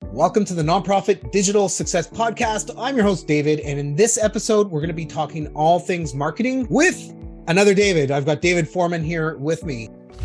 Welcome to the Nonprofit Digital Success Podcast. I'm your host, David, and in this episode, we're going to be talking all things marketing with another David. I've got David Foreman here with me.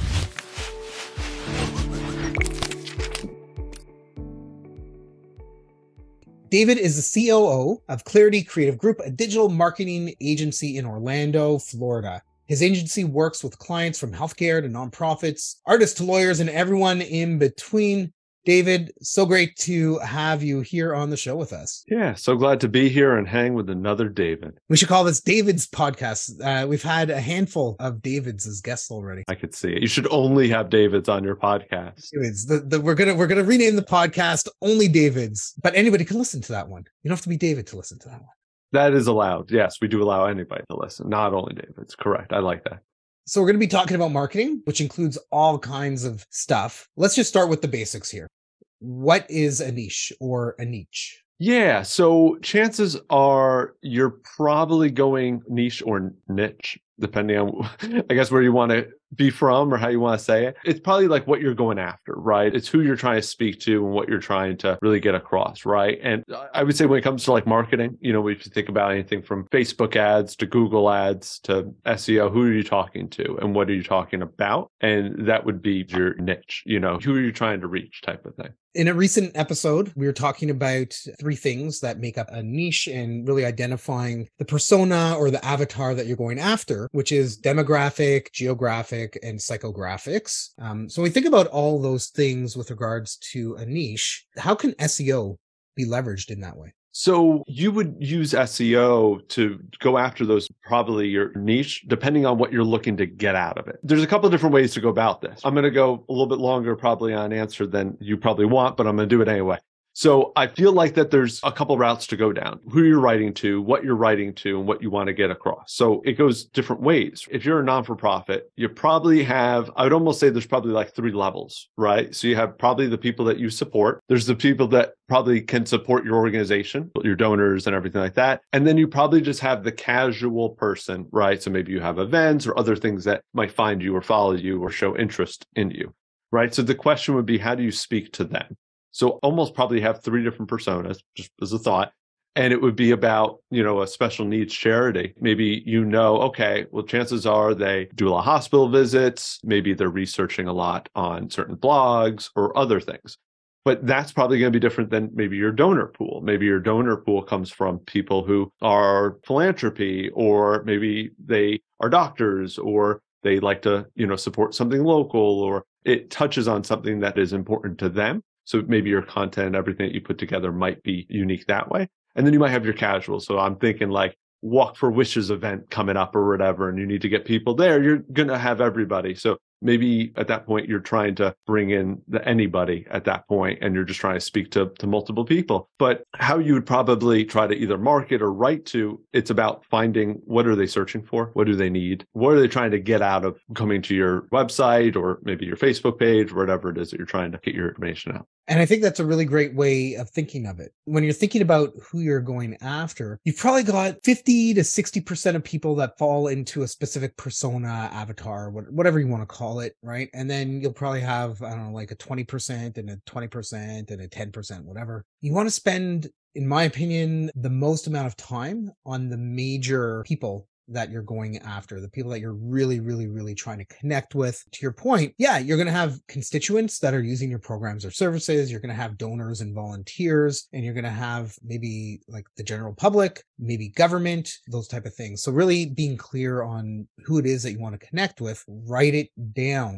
David is the COO of Clarity Creative Group, a digital marketing agency in Orlando, Florida. His agency works with clients from healthcare to nonprofits, artists to lawyers, and everyone in between. David, so great to have you here on the show with us. Yeah, so glad to be here and hang with another David. We should call this David's podcast. We've had a handful of Davids as guests already. I could see it. You should only have Davids on your podcast. Davids. We're gonna rename the podcast Only Davids, but anybody can listen to that one. You don't have to be David to listen to that one. That is allowed. Yes, we do allow anybody to listen, not only Davids. Correct. I like that. So we're going to be talking about marketing, which includes all kinds of stuff. Let's just start with the basics here. What is a niche or a niche? Yeah, so chances are you're probably going niche or niche, depending on, I guess, where you want to be from or how you want to say it. It's probably like what you're going after, right? It's who you're trying to speak to and what you're trying to really get across, right? And I would say when it comes to like marketing, if you think about anything from Facebook ads to Google ads to SEO, who are you talking to and what are you talking about? And that would be your niche, who are you trying to reach type of thing. In a recent episode, we were talking about three things that make up a niche and really identifying the persona or the avatar that you're going after, which is demographic, geographic, and psychographics. So when we think about all those things with regards to a niche, how can SEO be leveraged in that way? So you would use SEO to go after those, probably your niche, depending on what you're looking to get out of it. There's a couple of different ways to go about this. I'm going to go a little bit longer probably on answer than you probably want, but I'm going to do it anyway. So I feel like that there's a couple routes to go down, who you're writing to, what you're writing to, and what you want to get across. So it goes different ways. If you're a non-for-profit, you probably have, I would almost say there's probably like three levels, right? So you have probably the people that you support. There's the people that probably can support your organization, your donors and everything like that. And then you probably just have the casual person, right? So maybe you have events or other things that might find you or follow you or show interest in you, right? So the question would be, how do you speak to them? So almost probably have three different personas, just as a thought. And it would be about, a special needs charity. Maybe, okay, well, chances are they do a lot of hospital visits. Maybe they're researching a lot on certain blogs or other things. But that's probably going to be different than maybe your donor pool. Maybe your donor pool comes from people who are philanthropy, or maybe they are doctors, or they like to, support something local, or it touches on something that is important to them. So maybe your content, everything that you put together might be unique that way. And then you might have your casual. So I'm thinking like Walk for Wishes event coming up or whatever, and you need to get people there. You're going to have everybody. So maybe at that point, you're trying to bring in anybody at that point, and you're just trying to speak to multiple people. But how you would probably try to either market or write to, it's about finding what are they searching for? What do they need? What are they trying to get out of coming to your website or maybe your Facebook page, whatever it is that you're trying to get your information out. And I think that's a really great way of thinking of it. When you're thinking about who you're going after, you've probably got 50 to 60% of people that fall into a specific persona, avatar, whatever you want to call it, right? And then you'll probably have, like a 20% and a 20% and a 10%, whatever. You want to spend, in my opinion, the most amount of time on the major people that you're going after, the people that you're really, really, really trying to connect with. To your point, yeah, you're going to have constituents that are using your programs or services. You're going to have donors and volunteers, and you're going to have maybe like the general public, maybe government, those type of things. So really being clear on who it is that you want to connect with, write it down,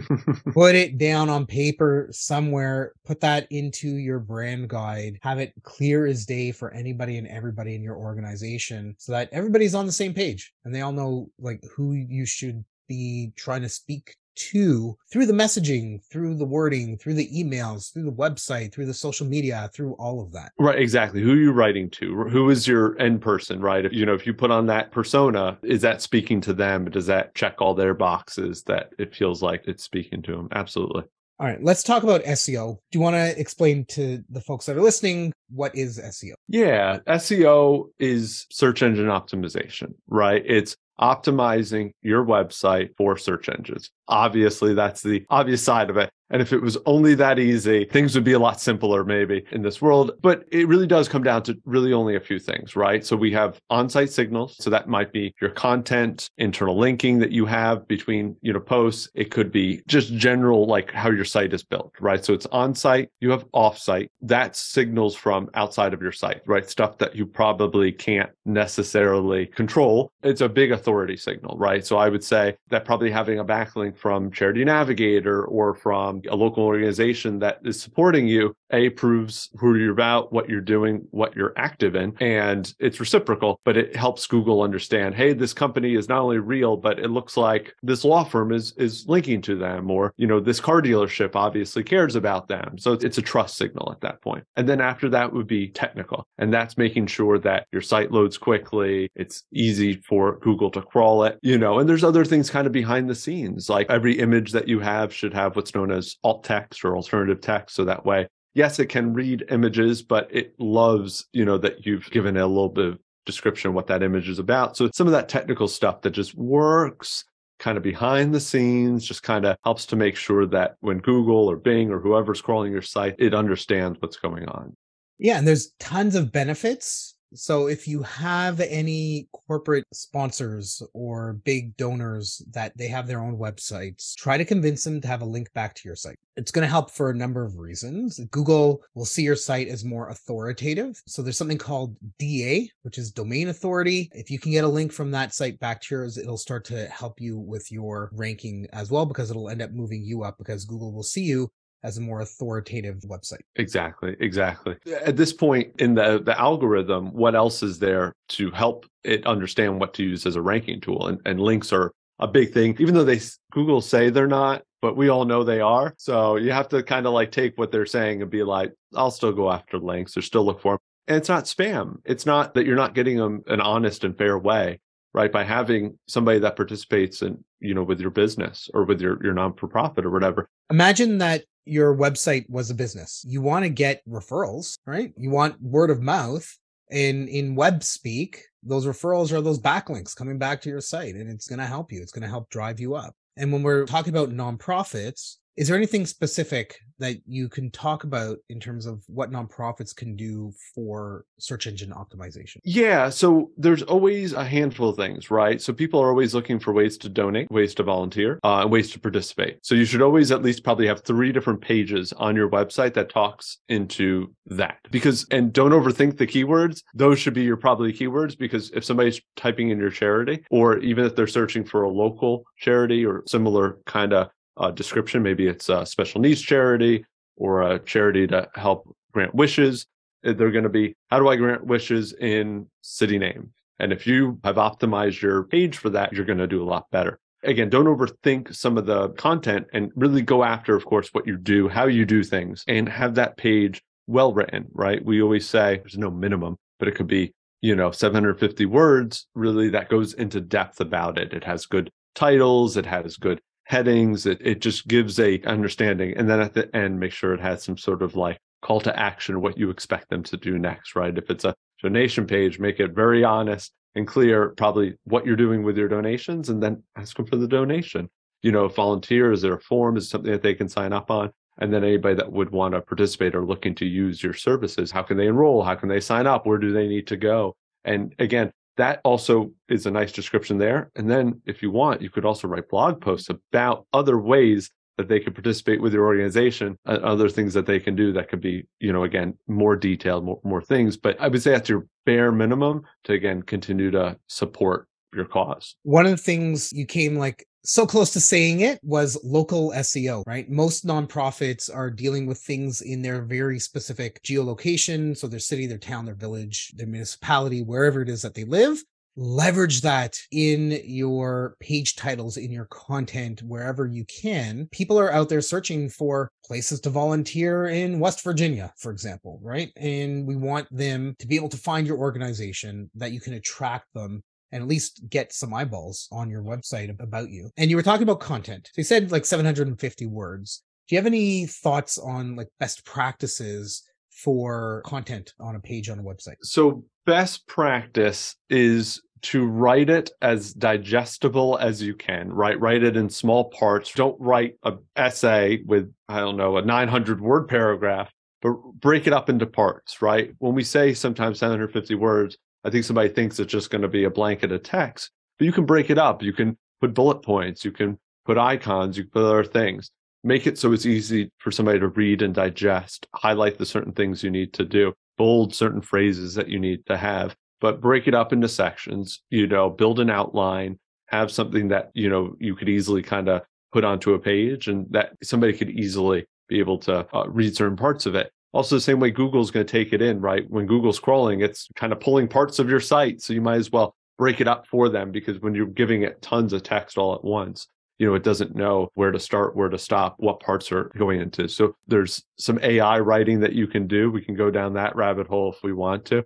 put it down on paper somewhere, put that into your brand guide, have it clear as day for anybody and everybody in your organization so that everybody's on the same page. And they all know like who you should be trying to speak to through the messaging, through the wording, through the emails, through the website, through the social media, through all of that. Right, exactly. Who are you writing to? Who is your end person, right? If you put on that persona, is that speaking to them? Does that check all their boxes that it feels like it's speaking to them? Absolutely. All right, let's talk about SEO. Do you want to explain to the folks that are listening, what is SEO? Yeah, SEO is search engine optimization, right? It's optimizing your website for search engines. Obviously, that's the obvious side of it. And if it was only that easy, things would be a lot simpler maybe in this world. But it really does come down to really only a few things, right? So we have on-site signals. So that might be your content, internal linking that you have between, posts. It could be just general, like how your site is built, right? So it's on-site, you have off-site. That's signals from outside of your site, right? Stuff that you probably can't necessarily control. It's a big authority signal, right? So I would say that probably having a backlink from Charity Navigator or from a local organization that is supporting you, proves who you're about, what you're doing, what you're active in, and it's reciprocal, but it helps Google understand, hey, this company is not only real, but it looks like this law firm is linking to them, or, this car dealership obviously cares about them. So it's a trust signal at that point. And then after that would be technical, and that's making sure that your site loads quickly, it's easy for Google to crawl it, and there's other things kind of behind the scenes, like every image that you have should have what's known as alt text or alternative text. So that way, yes, it can read images, but it loves, that you've given it a little bit of description of what that image is about. So some of that technical stuff that just works kind of behind the scenes, just kind of helps to make sure that when Google or Bing or whoever's crawling your site, it understands what's going on. Yeah, and there's tons of benefits. So if you have any corporate sponsors or big donors that they have their own websites, try to convince them to have a link back to your site. It's going to help for a number of reasons. Google will see your site as more authoritative. So there's something called DA, which is domain authority. If you can get a link from that site back to yours, it'll start to help you with your ranking as well, because it'll end up moving you up because Google will see you as a more authoritative website. Exactly. At this point in the algorithm, what else is there to help it understand what to use as a ranking tool? And links are a big thing, even though Google say they're not, but we all know they are. So you have to kind of like take what they're saying and be like, I'll still go after links or still look for them. And it's not spam. It's not that you're not getting them an honest and fair way, right? By having somebody that participates in, with your business or with your non-for-profit or whatever. Imagine that your website was a business. You want to get referrals, right? You want word of mouth. In web speak, those referrals are those backlinks coming back to your site, and it's going to help you. It's going to help drive you up. And when we're talking about nonprofits, is there anything specific that you can talk about in terms of what nonprofits can do for search engine optimization? Yeah, so there's always a handful of things, right? So people are always looking for ways to donate, ways to volunteer, and ways to participate. So you should always at least probably have 3 different pages on your website that talks into that. And don't overthink the keywords. Those should be your probably keywords, because if somebody's typing in your charity, or even if they're searching for a local charity or similar kind of description, maybe it's a special needs charity or a charity to help grant wishes, they're going to be, how do I grant wishes in city name? And if you have optimized your page for that, you're going to do a lot better. Again, don't overthink some of the content and really go after, of course, what you do, how you do things, and have that page well written, right? We always say there's no minimum, but it could be, 750 words, really, that goes into depth about it. It has good titles, it has good headings, it just gives a understanding. And then at the end, make sure it has some sort of like call to action, what you expect them to do next, right? If it's a donation page, make it very honest and clear, probably what you're doing with your donations, and then ask them for the donation. Volunteer, is there a form? Is it something that they can sign up on? And then anybody that would want to participate or looking to use your services, how can they enroll? How can they sign up? Where do they need to go? And again, that also is a nice description there. And then if you want, you could also write blog posts about other ways that they could participate with your organization, and other things that they can do that could be, again, more detailed, more things. But I would say that's your bare minimum to, again, continue to support your cause. One of the things you came like so close to saying it was local SEO, right? Most nonprofits are dealing with things in their very specific geolocation. So their city, their town, their village, their municipality, wherever it is that they live. Leverage that in your page titles, in your content, wherever you can. People are out there searching for places to volunteer in West Virginia, for example, right? And we want them to be able to find your organization, that you can attract them and at least get some eyeballs on your website about you. And you were talking about content. So you said like 750 words. Do you have any thoughts on like best practices for content on a page on a website? So best practice is to write it as digestible as you can, right? Write it in small parts. Don't write an essay with, I don't know, a 900-word paragraph, but break it up into parts, right? When we say sometimes 750 words, I think somebody thinks it's just going to be a blanket of text, but you can break it up. You can put bullet points, you can put icons, you can put other things. Make it so it's easy for somebody to read and digest, highlight the certain things you need to do, bold certain phrases that you need to have, but break it up into sections, build an outline, have something that, you could easily kind of put onto a page and that somebody could easily be able to read certain parts of it. Also, the same way Google's going to take it in, right? When Google's crawling, it's kind of pulling parts of your site. So you might as well break it up for them, because when you're giving it tons of text all at once, it doesn't know where to start, where to stop, what parts are going into. So there's some AI writing that you can do. We can go down that rabbit hole if we want to.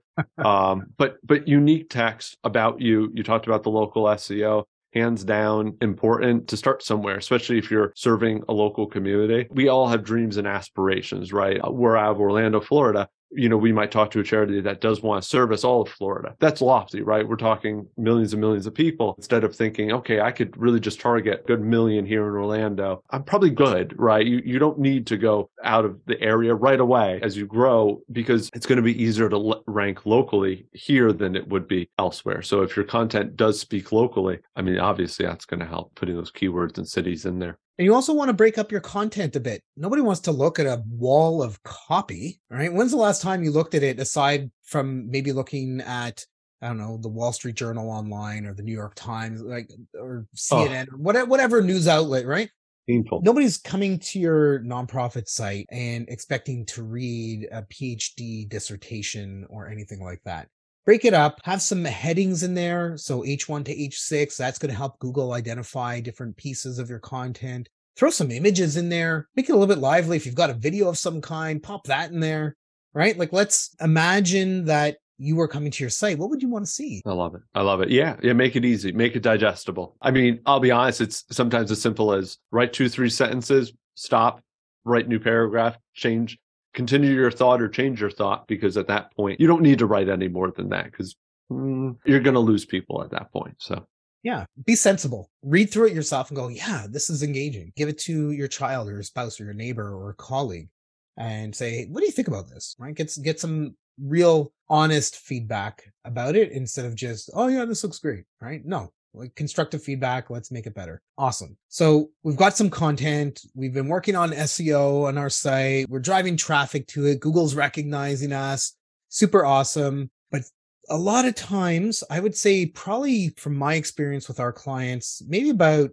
But unique text about you. You talked about the local SEO. Hands down important to start somewhere, especially if you're serving a local community. We all have dreams and aspirations, right? We're out of Orlando, Florida. We might talk to a charity that does want to service all of Florida. That's lofty, right? We're talking millions and millions of people, instead of thinking, okay, I could really just target a good million here in Orlando. I'm probably good, right? You don't need to go out of the area right away as you grow, because it's going to be easier to rank locally here than it would be elsewhere. So if your content does speak locally, obviously that's going to help putting those keywords and cities in there. And you also want to break up your content a bit. Nobody wants to look at a wall of copy, right? When's the last time you looked at it, aside from maybe looking at, I don't know, the Wall Street Journal online or the New York Times, or CNN, or whatever news outlet, right? Painful. Nobody's coming to your nonprofit site and expecting to read a PhD dissertation or anything like that. Break it up, have some headings in there. So H1 to H6, that's going to help Google identify different pieces of your content. Throw some images in there, make it a little bit lively. If you've got a video of some kind, pop that in there, right? Let's imagine that you were coming to your site. What would you want to see? I love it. Yeah. Make it easy, make it digestible. I'll be honest, it's sometimes as simple as write 2-3 sentences, stop, write new paragraph, change. Continue your thought or change your thought, because at that point, you don't need to write any more than that, because you're going to lose people at that point. So, yeah, be sensible. Read through it yourself and go, yeah, this is engaging. Give it to your child or your spouse or your neighbor or a colleague and say, what do you think about this? Right? Get some real honest feedback about it, instead of just, oh yeah, this looks great. Right? No. Constructive feedback. Let's make it better. Awesome. So we've got some content. We've been working on SEO on our site. We're driving traffic to it. Google's recognizing us. Super awesome. But a lot of times, I would say, probably from my experience with our clients, maybe about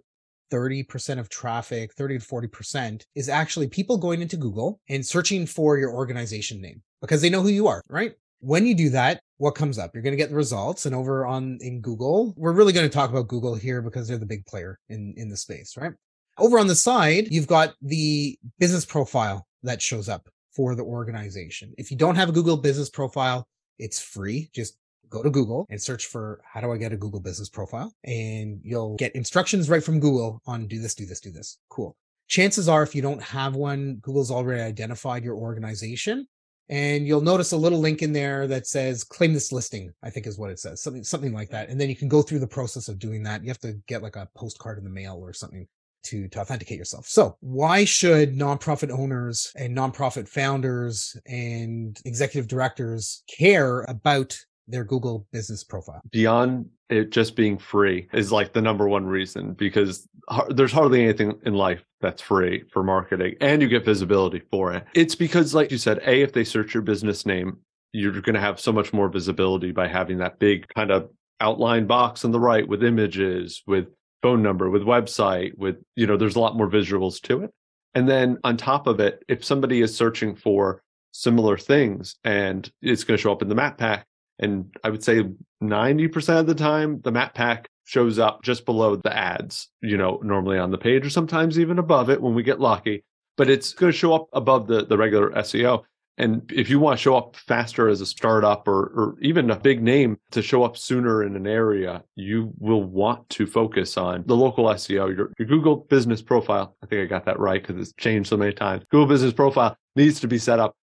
30% of traffic, 30 to 40%, is actually people going into Google and searching for your organization name, because they know who you are, right? When you do that, what comes up? You're going to get the results. And over in Google, we're really going to talk about Google here because they're the big player in the space, right? Over on the side, you've got the business profile that shows up for the organization. If you don't have a Google business profile, it's free. Just go to Google and search for, how do I get a Google business profile? And you'll get instructions right from Google on do this, do this, do this. Cool. Chances are, if you don't have one, Google's already identified your organization. And you'll notice a little link in there that says claim this listing, I think is what it says, something like that. And then you can go through the process of doing that. You have to get a postcard in the mail or something to authenticate yourself. So why should nonprofit owners and nonprofit founders and executive directors care about their Google business profile? Beyond it just being free is the number one reason, because there's hardly anything in life that's free for marketing, and you get visibility for it. It's because, like you said, if they search your business name, you're going to have so much more visibility by having that big kind of outline box on the right with images, with phone number, with website, with, there's a lot more visuals to it. And then on top of it, if somebody is searching for similar things, and it's going to show up in the map pack, and I would say 90% of the time, the map pack shows up just below the ads, normally on the page, or sometimes even above it when we get lucky. But it's going to show up above the regular SEO. And if you want to show up faster as a startup, or even a big name to show up sooner in an area, you will want to focus on the local SEO, your Google business profile. I think I got that right because it's changed so many times. Google business profile needs to be set up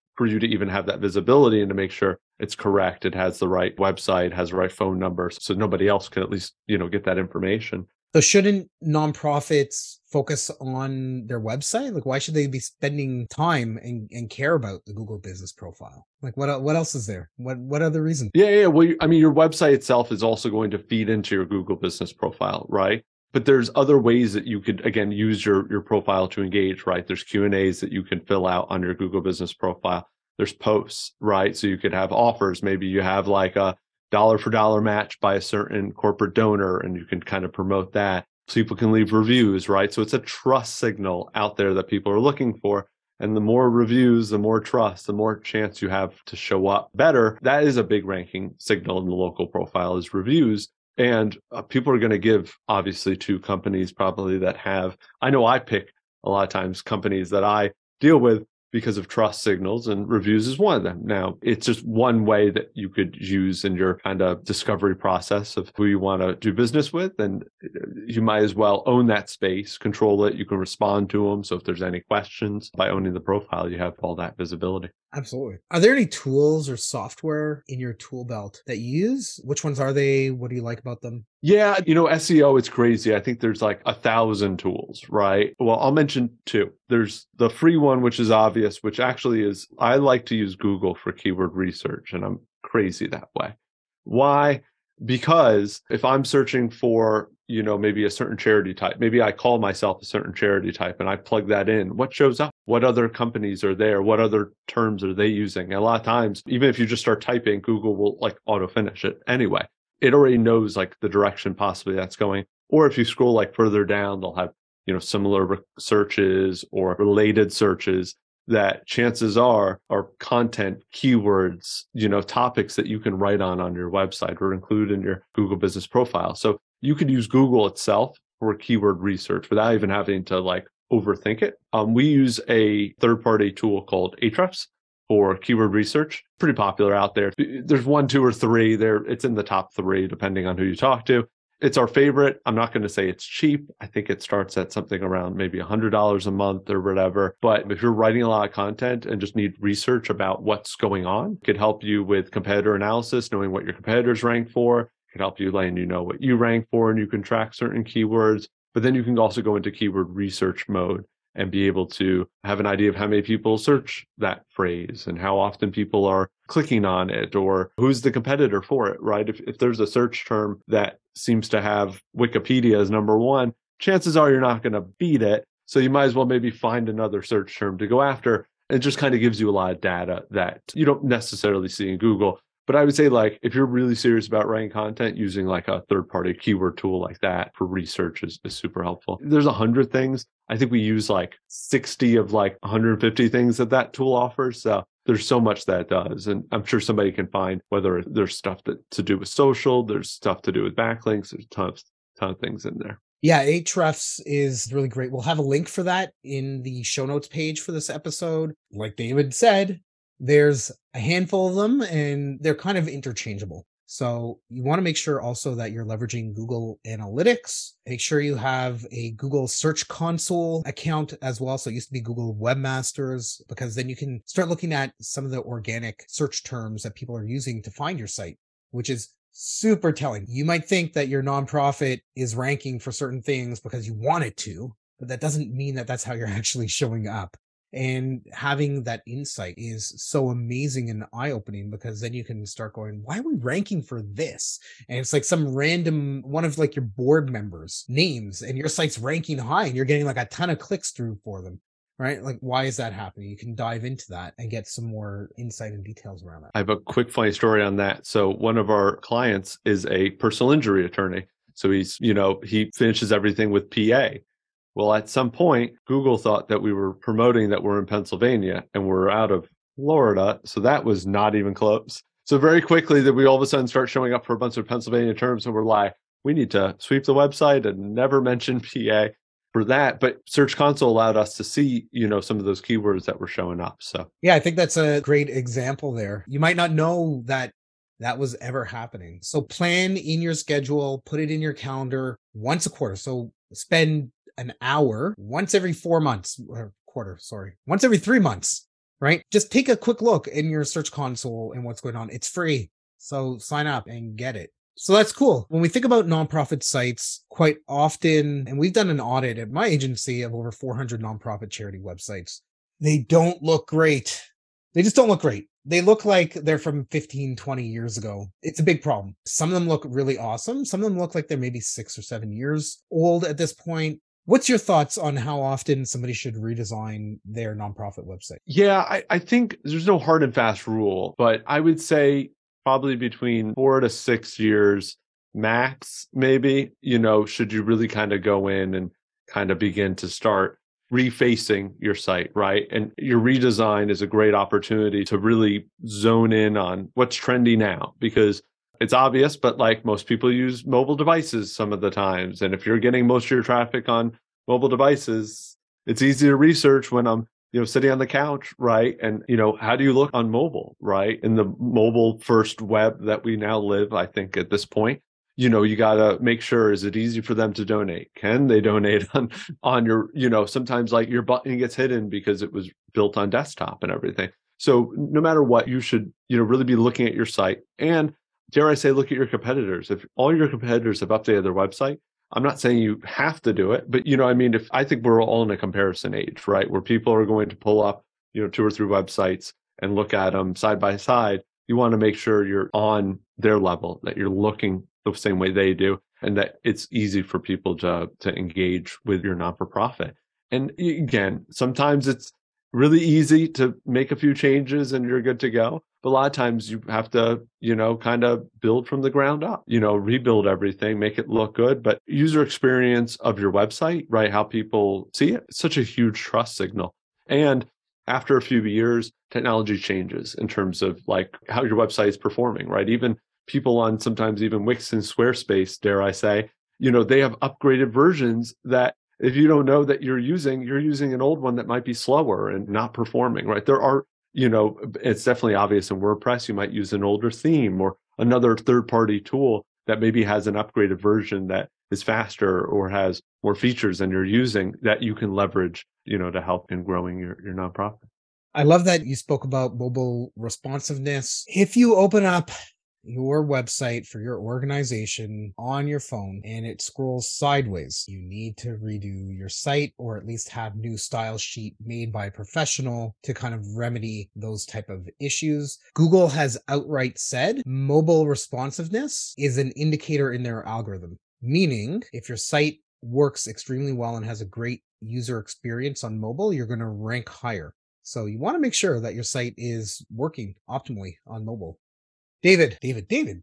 for you to even have that visibility and to make sure it's correct. It has the right website, has the right phone number, so nobody else can at least, get that information. So shouldn't nonprofits focus on their website? Like, why should they be spending time and care about the Google Business Profile? Like, what else is there? What other reason? Yeah. Well, I mean, your website itself is also going to feed into your Google Business Profile, right? But there's other ways that you could, again, use your profile to engage, right? There's Q&As that you can fill out on your Google Business Profile. There's posts, right? So you could have offers. Maybe you have like a dollar for dollar match by a certain corporate donor, and you can kind of promote that. People can leave reviews, right? So it's a trust signal out there that people are looking for. And the more reviews, the more trust, the more chance you have to show up better. That is a big ranking signal in the local profile, is reviews. And people are going to give, obviously, to companies probably that have, I know I pick a lot of times companies that I deal with because of trust signals, and reviews is one of them. Now, it's just one way that you could use in your kind of discovery process of who you want to do business with. And you might as well own that space, control it. You can respond to them. So if there's any questions, by owning the profile, you have all that visibility. Absolutely. Are there any tools or software in your tool belt that you use? Which ones are they? What do you like about them? Yeah, SEO, it's crazy. I think there's like 1,000 tools, right? Well, I'll mention two. There's the free one, which is obvious, which actually is, I like to use Google for keyword research, and I'm crazy that way. Why? Because if I'm searching for, maybe a certain charity type, maybe I call myself a certain charity type and I plug that in, what shows up? What other companies are there? What other terms are they using? And a lot of times, even if you just start typing, Google will like auto finish it anyway. It already knows like the direction possibly that's going. Or if you scroll like further down, they'll have, similar searches or related searches that chances are content, keywords, topics that you can write on your website or include in your Google Business Profile. So you could use Google itself for keyword research without even having to like overthink it. We use a third-party tool called Ahrefs for keyword research. Pretty popular out there. There's 1, 2, or 3 there. It's in the top 3, depending on who you talk to. It's our favorite. I'm not going to say it's cheap. I think it starts at something around maybe $100 a month or whatever. But if you're writing a lot of content and just need research about what's going on, it could help you with competitor analysis, knowing what your competitors rank for. It could help you letting you know what you rank for, and you can track certain keywords. But then you can also go into keyword research mode and be able to have an idea of how many people search that phrase and how often people are clicking on it, or who's the competitor for it, right? If there's a search term that seems to have Wikipedia as number 1, chances are you're not going to beat it. So you might as well maybe find another search term to go after. It just kind of gives you a lot of data that you don't necessarily see in Google. But I would say, like, if you're really serious about writing content, using like a third-party keyword tool like that for research is super helpful. There's 100 things. I think we use like 60 of like 150 things that tool offers. So there's so much that it does. And I'm sure somebody can find, whether there's stuff to do with social, there's stuff to do with backlinks, there's ton of things in there. Yeah, Ahrefs is really great. We'll have a link for that in the show notes page for this episode. Like David said, there's a handful of them and they're kind of interchangeable. So you want to make sure also that you're leveraging Google Analytics. Make sure you have a Google Search Console account as well. So it used to be Google Webmasters, because then you can start looking at some of the organic search terms that people are using to find your site, which is super telling. You might think that your nonprofit is ranking for certain things because you want it to, but that doesn't mean that that's how you're actually showing up. And having that insight is so amazing and eye-opening, because then you can start going, why are we ranking for this? And it's like some random one of like your board members' names, and your site's ranking high and you're getting like a ton of clicks through for them, right? Like, why is that happening? You can dive into that and get some more insight and details around that. I have a quick funny story on that. So one of our clients is a personal injury attorney. So he finishes everything with PA. Well, at some point, Google thought that we were promoting that we're in Pennsylvania and we're out of Florida. So that was not even close. So very quickly that we all of a sudden start showing up for a bunch of Pennsylvania terms, and we're like, we need to sweep the website and never mention PA for that. But Search Console allowed us to see, some of those keywords that were showing up. So yeah, I think that's a great example there. You might not know that was ever happening. So plan in your schedule, put it in your calendar once a quarter. So spend an hour once every 4 months, or once every 3 months, right? Just take a quick look in your search console and what's going on. It's free. So sign up and get it. So that's cool. When we think about nonprofit sites, quite often, and we've done an audit at my agency of over 400 nonprofit charity websites, they don't look great. They just don't look great. They look like they're from 15, 20 years ago. It's a big problem. Some of them look really awesome. Some of them look like they're maybe 6 or 7 years old at this point. What's your thoughts on how often somebody should redesign their nonprofit website? Yeah, I think there's no hard and fast rule, but I would say probably between 4 to 6 years max, maybe, should you really kind of go in and kind of begin to start refacing your site, right? And your redesign is a great opportunity to really zone in on what's trendy now, because it's obvious, but like most people use mobile devices some of the times. And if you're getting most of your traffic on mobile devices, it's easy to research when I'm sitting on the couch, right? And, how do you look on mobile, right? In the mobile first web that we now live, I think at this point, you got to make sure, is it easy for them to donate? Can they donate on your, sometimes like your button gets hidden because it was built on desktop and everything. So no matter what, you should, really be looking at your site, and dare I say, look at your competitors. If all your competitors have updated their website, I'm not saying you have to do it, but if I think we're all in a comparison age, right? Where people are going to pull up, 2 or 3 websites and look at them side by side. You want to make sure you're on their level, that you're looking the same way they do, and that it's easy for people to engage with your not-for-profit. And again, sometimes it's really easy to make a few changes and you're good to go. But a lot of times you have to, kind of build from the ground up, rebuild everything, make it look good. But user experience of your website, right? How people see it, it's such a huge trust signal. And after a few years, technology changes in terms of like how your website is performing, right? Even people on sometimes even Wix and Squarespace, dare I say, they have upgraded versions that if you don't know that you're using an old one that might be slower and not performing, right? There are, it's definitely obvious in WordPress, you might use an older theme or another third-party tool that maybe has an upgraded version that is faster or has more features than you're using that you can leverage, to help in growing your nonprofit. I love that you spoke about mobile responsiveness. If you open up your website for your organization on your phone and it scrolls sideways, you need to redo your site, or at least have new style sheet made by a professional to kind of remedy those type of issues. Google has outright said mobile responsiveness is an indicator in their algorithm, meaning if your site works extremely well and has a great user experience on mobile, you're going to rank higher. So you want to make sure that your site is working optimally on mobile. David. These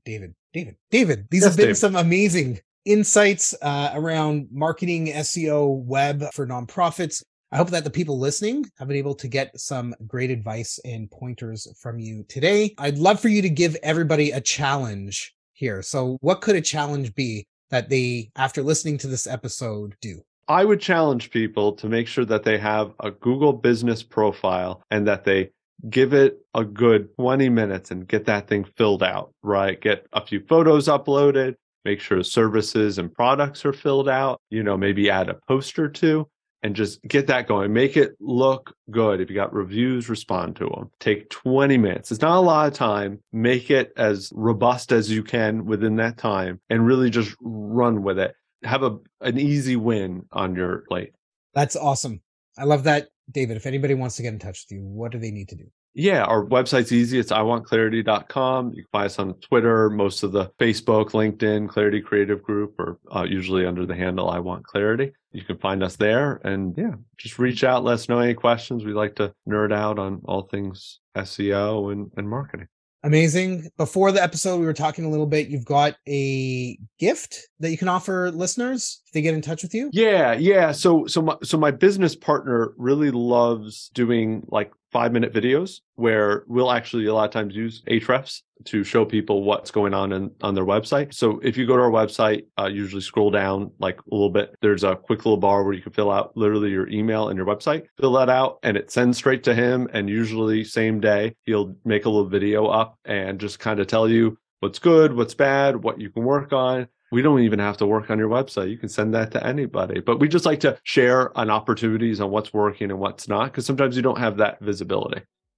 Yes, have been Dave. some amazing insights around marketing, SEO, web for nonprofits. I hope that the people listening have been able to get some great advice and pointers from you today. I'd love for you to give everybody a challenge here. So what could a challenge be that they, after listening to this episode, do? I would challenge people to make sure that they have a Google business profile and that they give it a good 20 minutes and get that thing filled out, right? Get a few photos uploaded, make sure services and products are filled out, maybe add a post or two, and just get that going. Make it look good. If you got reviews, respond to them. Take 20 minutes. It's not a lot of time. Make it as robust as you can within that time and really just run with it. Have an easy win on your plate. That's awesome. I love that. David, if anybody wants to get in touch with you, what do they need to do? Yeah, our website's easy. It's iwantclarity.com. You can find us on Twitter, most of the Facebook, LinkedIn, Clarity Creative Group, or usually under the handle I Want Clarity. You can find us there, and just reach out. Let us know any questions. We like to nerd out on all things SEO and marketing. Amazing. Before the episode, we were talking a little bit. You've got a gift that you can offer listeners if they get in touch with you. Yeah. So my business partner really loves doing like 5-minute videos where we'll actually a lot of times use Ahrefs to show people what's going on their website. So if you go to our website, usually scroll down like a little bit, there's a quick little bar where you can fill out literally your email and your website, fill that out, and it sends straight to him. And usually same day, he'll make a little video up and just kind of tell you what's good, what's bad, what you can work on. We don't even have to work on your website. You can send that to anybody. But we just like to share on opportunities on what's working and what's not, because sometimes you don't have that visibility.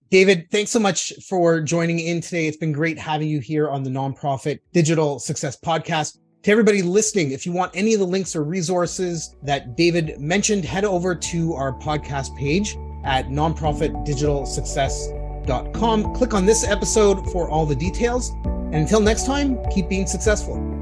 David, thanks so much for joining in today. It's been great having you here on the Nonprofit Digital Success Podcast. To everybody listening, if you want any of the links or resources that David mentioned, head over to our podcast page at nonprofitdigitalsuccess.com. Click on this episode for all the details. And until next time, keep being successful.